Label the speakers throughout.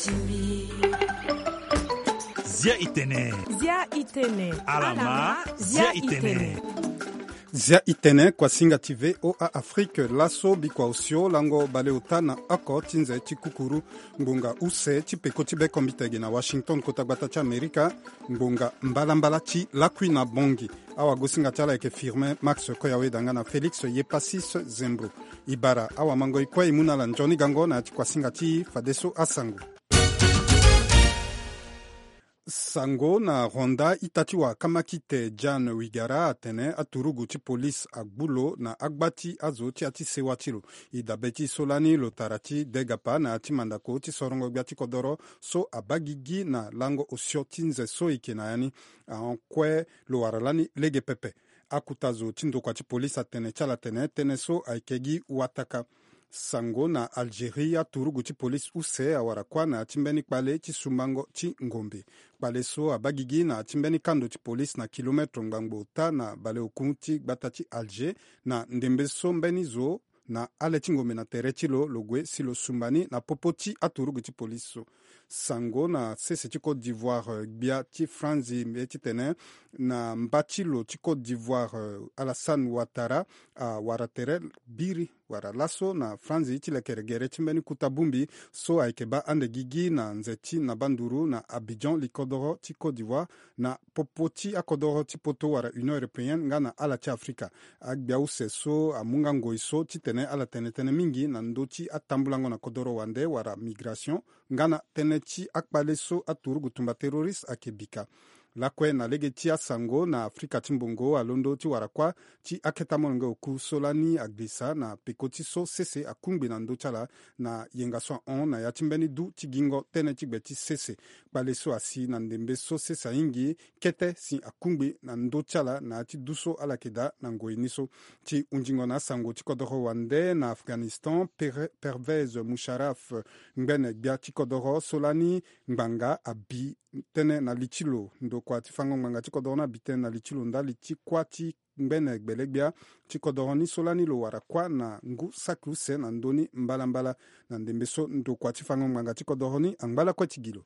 Speaker 1: Zia itene.
Speaker 2: Zia itene.
Speaker 1: Alama Zia itene.
Speaker 3: Zia itene kwa singa tive o a Afrique laso bikwa usio lango baleota na ako tinze chikukuru ngunga use chipeko chibe kombitege na Washington kotagbata cha Amerika ngunga mbala chi lakwi na bongi awa gosinga chala eke firme Max Koyawe danga na Felix Yepasis Zembro ibara awa mango ikwa imuna la njoni gango na kwa singa chi fadeso asangu Sango na Ronda itatiwa kamakite Jan Wigara atene aturugu ti police agbulo na agbati azo ti ati sewatilo idabeti solani lotarati degapa na ati mandako ti sorongo gbati kodoro so abagigi na lango osio tinze so ikena yani ankwe lo waralani lege pepe akutazo tindokwa ti police atene chala tene so aikegi wataka Sango na Algeria turugu ti police use awara kwa na timbeni kpale ti sumbango ti ngombe. Kpale so abagigi na timbeni kando ti police na kilometro ngbangbo ta na bale okun ti gbata ti Alger na ndembe so mbeni zo na ale ti ngombe na tere ti lo logwe si lo sumbani na popo ti aturugu ti police so. Sango na sese ti Côte d'Ivoire gbia ti Franzi mbe ti tene na mbati lo ti Côte d'Ivoire Alassane Ouattara a wara tere biri wara laso na Franzi ti lekeregere ti mbeni kuta bumbi so aikeba ande gigi na nzeti na banduru na Abidjan likodoro ti Côte d'Ivoire na popo ti akodoro ti poto wara Union Européenne nga na ala ti Afrika agbia use so amunga ngoi so ti tene ala tene mingi na ndo ti atambulango na kodoro wande wara migration nga na tene ti akpale so aturugu tumba terroriste akebika lakwe na lege ti asango na Afrika ti mbongo alondo ti wara kwa ti aketa molonge oku solani aglisa na peko ti so sese akungbi na ndo chala na yenga so on na ya ti mbeni du ti gingo tene ti gbe ti sese kpale so asi na ndembe so sese aingi kete si akungbi na ndo chala na ti du so ala keda na ngoi ni so ti unjingo na asango ti kodoro wande na Afghanistan Pervez Musharraf ngbene gbia ti kodoro solani ngbanga abi tene na lichilo ndo kwa ti fango ngbanga ti kodoro na bitene na lichilo ndali ti kwa ti ngbene gbelegbia ti kodoro ni solani lo wara kwa na ngu sakuse na ndoni mbala na ndembe so ndo kwa ti fango ngbanga ti kodoro ni angbala kwa ti gilo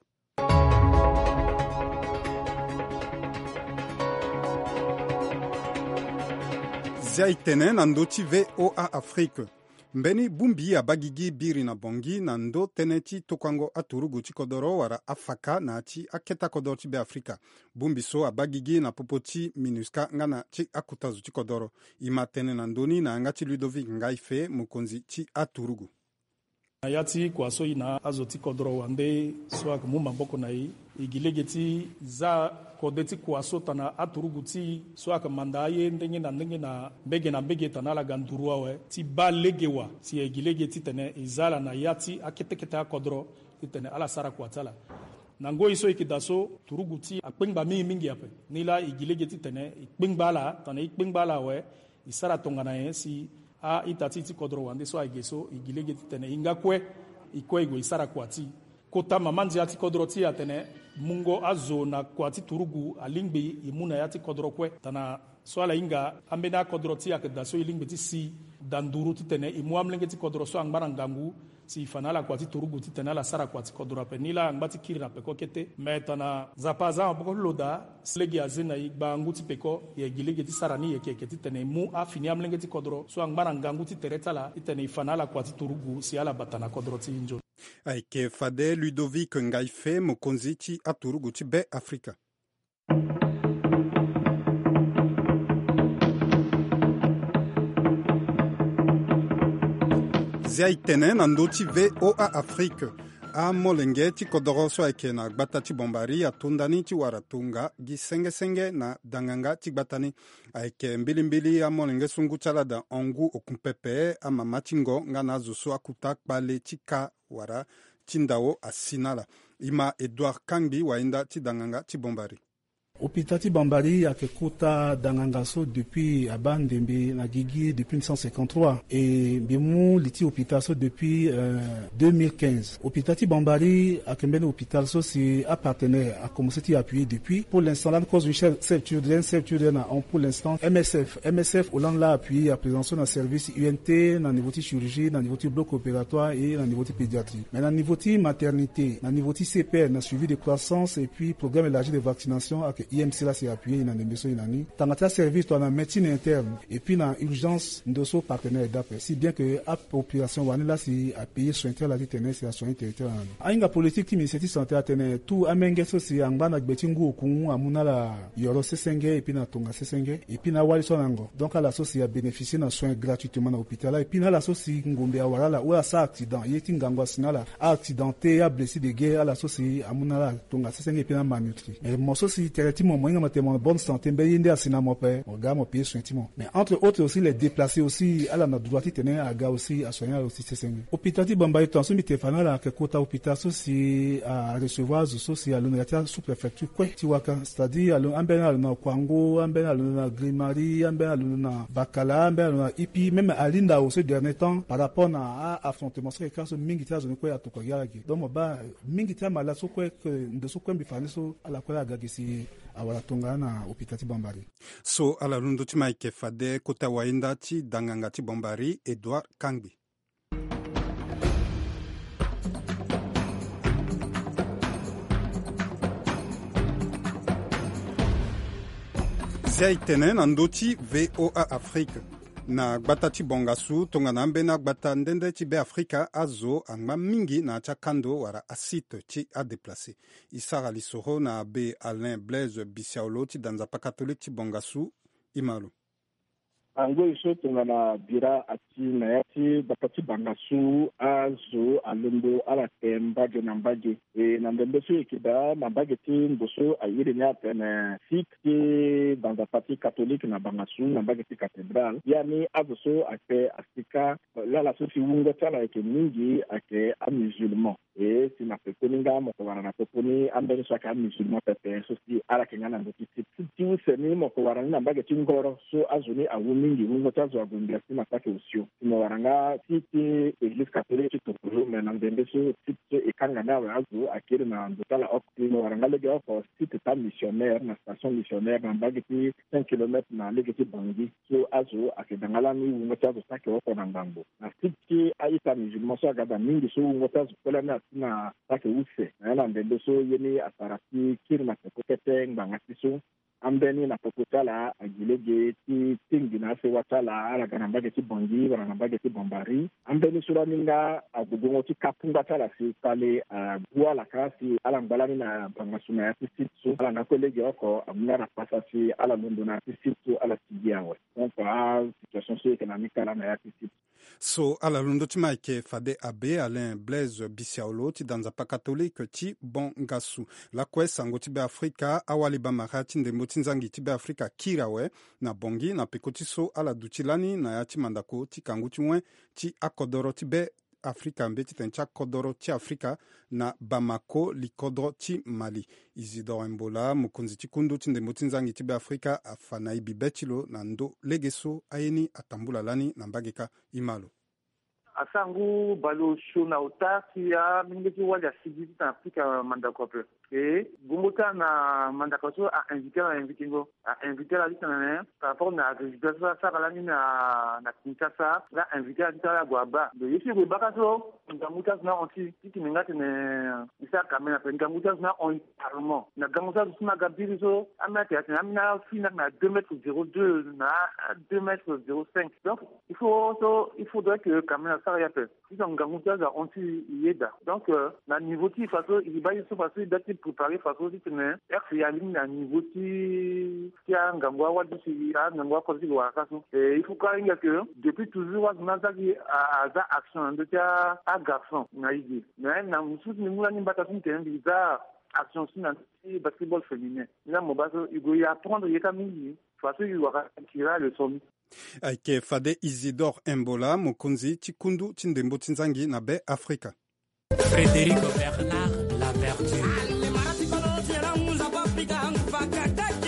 Speaker 3: zia itene na ndo ti VOA Afrique mbeni bumbi abagigi biri na bongi na ndo tene ti tokwango aturugu ti kodoro wara afaka na ti aketa kodoro ti be Afrika bumbi so abagigi na popo ti MINUSCA nga na ti akutazu ti kodoro ima tene na ndoni na anga ti Ludovic Ngaife mokonzi ti aturugu
Speaker 4: ya ti kua so ina azo ti kodoro wande so ayeke mu maboko na ye e gi lege ti za kode ti kua so tana aturugu ti so ayeke manda aye ndenge na mbege tana ala ga nduru awe ti ba lege wa si e gi lege ti tene e za la na ya ti akete akodro ti tene ala sara kua ti ala na ngoi so e yeke da so turugu ti akpengba mingi ape ni la e gi lege ti tene e kpengba ala tana e kpengba ala awe e sara tongana ye si a itati ti kodro wande so ayeke so e gi lege ti tene hinga kue e kue e gue e sara kua ti kota mama nzia ti kodro ti atene mungo azo na kua ti turugu alingbi e mu na ya ti kodro kue tana so ala hinga ambeni akodro ti ayeke da so e lingbi ti si danduru ti tene e mu amlenge ti kodro so angba na ngangu si fana ala kua ti turugu ti tene ala sara kua ti kodro ape ni la angba ti kiri na peko kete me tana zapa aza maboko loda lege aze na ye gba ngu ti peko ye gi lege ti sara ni yeke ti tene mu afini amlenge ti kodro so angba na ngangu ti tere ti ala ti tene e fana ala kua ti turugu si ala bata na kodro ti nzo
Speaker 3: ayeke fade Ludovic Ngaife mokonzi ti aturugu ti be Afrika zia itene na ndo ti VOA Afrique amolenge ti kodoro so ayeke na gbata ti bombari atondani ti wara tonga gi senge na danganga ti gbata ni ayeke mbilimbili amolenge so ngu ti ala da ongu okun pepe amama ti ngo nga na azo so akuta kpale ti ka wara ti ndawo asi na ala ima Edouard Kangbi wahinda ti danganga ti bombari
Speaker 2: Opitati Bambari akekuta dangangaso depuis Abandembe na Gigi depuis 1953 et Bimou liti Opitaso depuis 2015. Opitati Bambari akembele Opitaso si a partenaire a commencé à appuyer depuis. Pour l'instant là cause du chef Children pour l'instant MSF Hollande l'a appuyé à présence dans service UNT dans niveau de chirurgie, dans niveau de bloc opératoire et dans niveau de pédiatrie. Mais dans niveau de maternité, dans niveau de CPR, dans suivi de croissance et puis programme élargi de vaccination avec IMC là c'est appuyé dans les missions inani. Tangata service dans la médecine interne et puis dans urgence ndoso partenaire d'après. Si bien que la population wana là c'est à payer soins la tenir c'est à soins territoire. Ainga politique qui ministère santé à tenir tout amengeso c'est angba betingu okungu amuna la yoro sesenge et puis na tonga sesenge et puis na waliso nango. Donc à la soci a bénéficié de soins gratuitement à l'hôpital et puis na la soci ngombe awara la ou à ça accident yeti ngangwa sinala accidenté a blessé de guerre à la soci amuna la tonga sesenge et puis na manutri. Et mon soci territement moyen matémo bonne santé mbeyinde asina mo père ogamo payer soins timo. Mais entre autres aussi les déplacés aussi à la droite tenir à ga aussi à soigner aussi sesenge. Hôpital Bambaye tension mitefana la que kota hôpital soci à recevoir soci à l'université sous-préfecture quoi tiwaka c'est-à-dire ambena na Kwango ambena na Grimari ambena na Bakala ambena na ipi même alinda au ce dernier temps par rapport à affrontement sur cas mingita zone quoi atoko yaki donc ba mingita mala so quoi que de so quoi bifani so ala quoi agagisi awala tonga na hôpital Bambari
Speaker 3: so ala lundo timaike fade kota wainda ti danganga ti Bambari Edouard Kangbi. Zia itene na ndoti VOA Afrique na gbata ti bongasu tonga na mbena gbata ndende ti be Afrika azo angma mingi na cha kando wara asite ti a déplacé. Isara lisoro na be Alain Blaise Bissiaolo ti danzapa catholique ti bongasu imalo.
Speaker 5: Ango iso tonga na bira ati na yati batati bangasu azo alendo ala temba de nambaje e na ndembeso ikida nambaje ti mboso ayire nya pene site dans la partie catholique na bangasu nambaje ti cathédrale yani azo so ake asika la sofi wungo tala eke mingi ake a musulman e sina pekoninga moko wana na pekoni ambele so ake a musulman pepe so si ala kenyana ndoti ti useni moko wana nambaje ti ngoro so azo ni awumi mingi mungo tazo agundia sima take usio mo waranga site église catholique tokolo mais na ndembeso site ekanga nawe azu akiri na ndotala optimo waranga lege oko site ta missionnaire na station missionnaire na bageti 5 km na lege ti bangi so azu akedangala ni mungo tazo take oko na ngambo na site aita musulman so agada mingi so mungo tazo kola na sina take use na ndembeso yeni asarati kirma kokete ngangati so ambeni na popotala agilege ti tingi na se watala ala ganambage ti bongi wana nambage ti Bambari ambeni sura minga agugongo ti kapunga tala si kale buala kasi ala ngbalani na bangasuna ya ti sitsu ala na kolege oko amuna na pasa si ala londo na ti sitsu ala tigiawe donc situation socio-économique ala na ya ti sitsu
Speaker 3: so ala londo ti maike fade abe Alain Blaise Bissiaolo ti danzapa catholique ti bongasu la kue sango ti be Afrika awali bamara ti ndembo ti nzangi ti be Afrika kirawe na bongi na peko ti so ala duti lani na ya ti mandako ti kangu ti wen ti akodoro ti be Afrika mbe ti tene ti akodoro ti Afrika na Bamako likodro ti Mali. Isidore Mbola mokonzi ti kundu ti ndembo ti nzangi ti be Afrika afana e bibe ti lo na ndo lege so ayeni atambula lani na mbageka imalo.
Speaker 6: Asangu balo shona utaki ya mingeti wali asidi na Afrika mandako pe. Et Gumbuta na mandako so a invité la liste na par rapport na résidence ça la na Kinshasa la invité à la Guaba. De ici Guaba so Ngamuta na onti ti mingati ne isa kamena pe Ngamuta na on parlement. Na Ngamuta na gabiri so amata na fina na 2,02 na 2,05. Donc il faudrait que kamena ça ya pe. Si Ngamuta za onti yeda. Donc na niveau ti façon il va se passer date préparer façon si tene RC aline na niveau ti a ngangwa wa di a ngangwa ko di wa kaso et il faut quand même que depuis toujours wa nazaki a za action de tia a garçon na idi mais na musu ni mula ni bata tin tene biza action si na basketball féminin na mo baso il doit apprendre yeka mingi façon il doit tirer le son
Speaker 3: Aike fade Isidore Mbola mokonzi ti kundu ti ndembo ti nzangi na be Afrika.
Speaker 1: Frédéric Bernard La Vertu.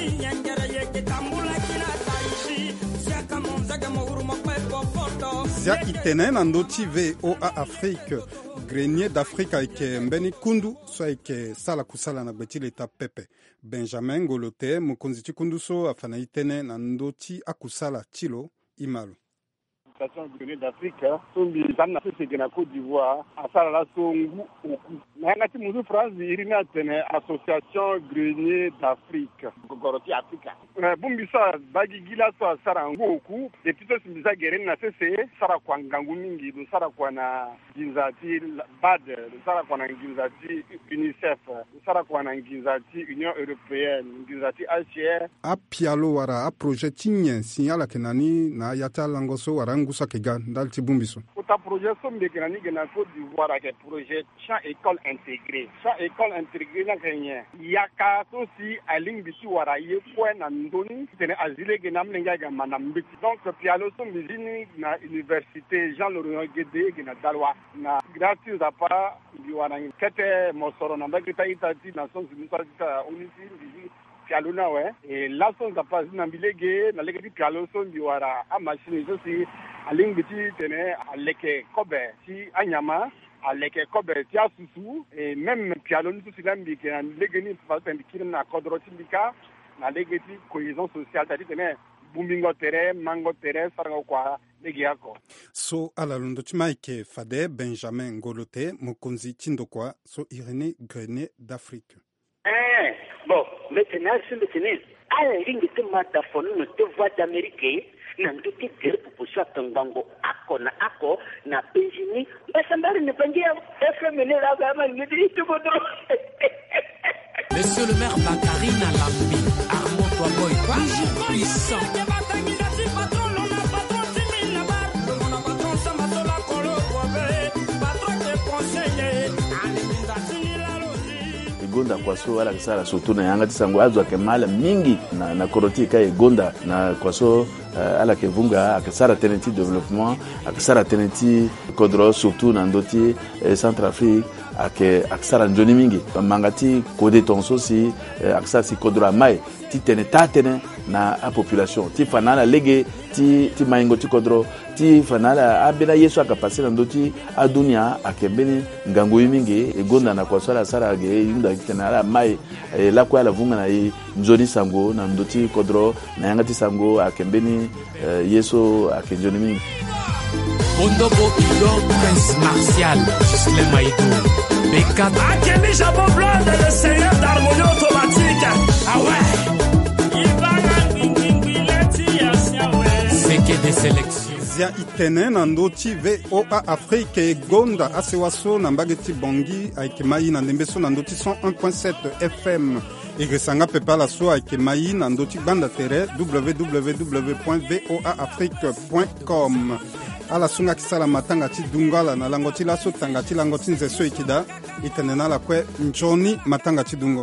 Speaker 3: zia itene na ndoti VOA Afrique grenier d'Afrique ayeke mbeni kundu so ayeke sala kusala na gbeti leta pepe Benjamin Ngolote mokonzi ti kundu so afana itene na ndoti akusala ti lo imalo
Speaker 7: Grenier d'Afrique, sombi zanna sese na Côte d'Ivoire, asala la songu oku. Na ngati muzu France irina tene association Grenier d'Afrique, goroti Afrika. Bumbi sa bagi gila so asara ngoku, de pito simbiza gereni na sese sara kwa ngangu mingi, do sara kwa na ginzati BAD, do sara kwa na ginzati UNICEF, do sara kwa na ginzati Union Européenne, ginzati HCR.
Speaker 3: A pialo wara a projet tinyen signala kenani na yata langoso wara ngusa kega ndal ti bumbiso.
Speaker 7: Ota projet sombe kenani gena Côte d'Ivoire ke projet champ école intégré. Champ école intégré na kenye. Yaka so si aling bisu wara ye kwa na ndoni tene azile gena mlenga ga manambiti. Donc pialo sombe zini na université Jean Laurent Guédé gena dalwa na gratuit za pa biwana kete mosoro na bagita itati na sonzi musata unisi bizi pialo na we et la son za pa zina bilege na lege pialo sombe wara a machine so si aling biti tene aleke kobe si anyama aleke kobe ti asusu et même pialo ni tout lambi ke na legeni fa tandikina na kodro tindika na legeti cohésion sociale tadi tene bumbingo tere mango tere saranga kwa legi yako
Speaker 3: so ala lundo timaike fade Benjamin Ngolote mokonzi tindokwa so Irénée Grenier d'Afrique.
Speaker 8: Bon maintenant ala lingi tumata fonu no te voix d'Amérique na nduti gere pupushwa tangango ako na Benjamin basambari ne pangia FM ne la gama ngidi tubodo.
Speaker 9: Monsieur le maire Bakari Nalambi, Armand Boy, toujours puissant.
Speaker 10: Gonda kwaso wala kisara surtout na yanga tisango azwa kemala mingi na koroti kai gonda na kwaso ala kevunga akasara tenenti développement akasara tenenti kodro surtout na ndoti Centrafrique akasara njoni mingi mangati kode tonso si akasara si kodro mai ti tene tatene na a population ti fanala lege ti maingo ti kodro ti fanala abena yesu akapasi na ndoti adunia akembeni ngangu mingi egonda na kwa sala sara ge yunda kitana mai la kwa la vunga na njoni sango na ndoti kodro na yangati sango akembeni yesu akenjoni mingi
Speaker 9: Ondobo Ido Prince Martial Gislain Maïdou Bekat Akemi Jabon Blanc le seigneur d'harmonie automatique. Ah ouais Seke de sélection
Speaker 3: zia itene na ndoti VOA Afrique e gonda asewaso na mbageti bongi ayeke mai na ndembe so na ndoti 101.7 FM egresanga pepa la so ayeke mai na ndoti gbanda tere www.voaafrique.com ala sunga kisala matanga ti dungala na lango ti laso tanga ti lango ti nzeso ikida itene na la kue njoni matanga ti dungo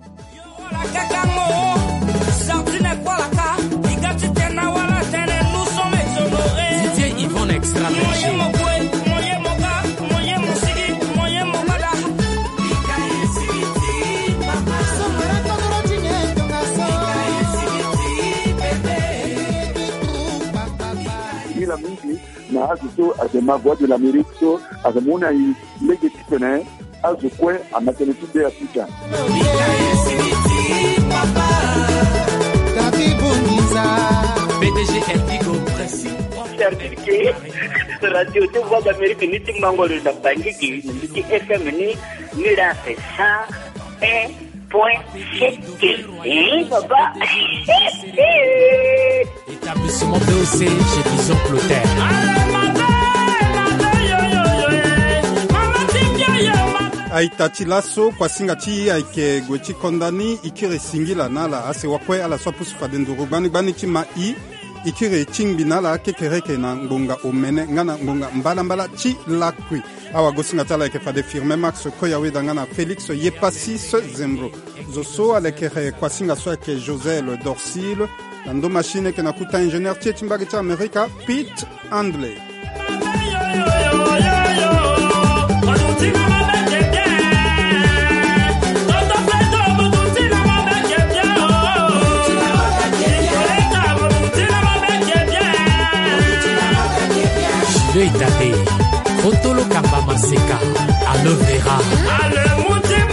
Speaker 9: extra
Speaker 5: la mingi na azuto azema voix de l'Amérique so azamuna i lege tipene azukwe a maternité de Africa
Speaker 9: PDG Erdigo Presi
Speaker 8: radio de voix d'Amérique ni timangolo da bangi ki FM ni la ça papa.
Speaker 9: Établissement BOC chez Bison Clotaire.
Speaker 3: aitati laso kwa singati aike gweti kondani ikire singila nala ase wakwe ala so pusu fadenduru bani chima ikire chingbi nala kekereke na ngonga omene ngana ngonga mbala chi lakwi awa gosinga tala eke fade firme max koyawe dangana Félix Yepasi Zembro zoso alekere kwa singa so eke José le Dorsil ando machine ke nakuta ingénieur tietimbagi cha Amerika Pete Handley
Speaker 9: Itabe Otolo Kamba Maseka Aloe Vera Ale Moutima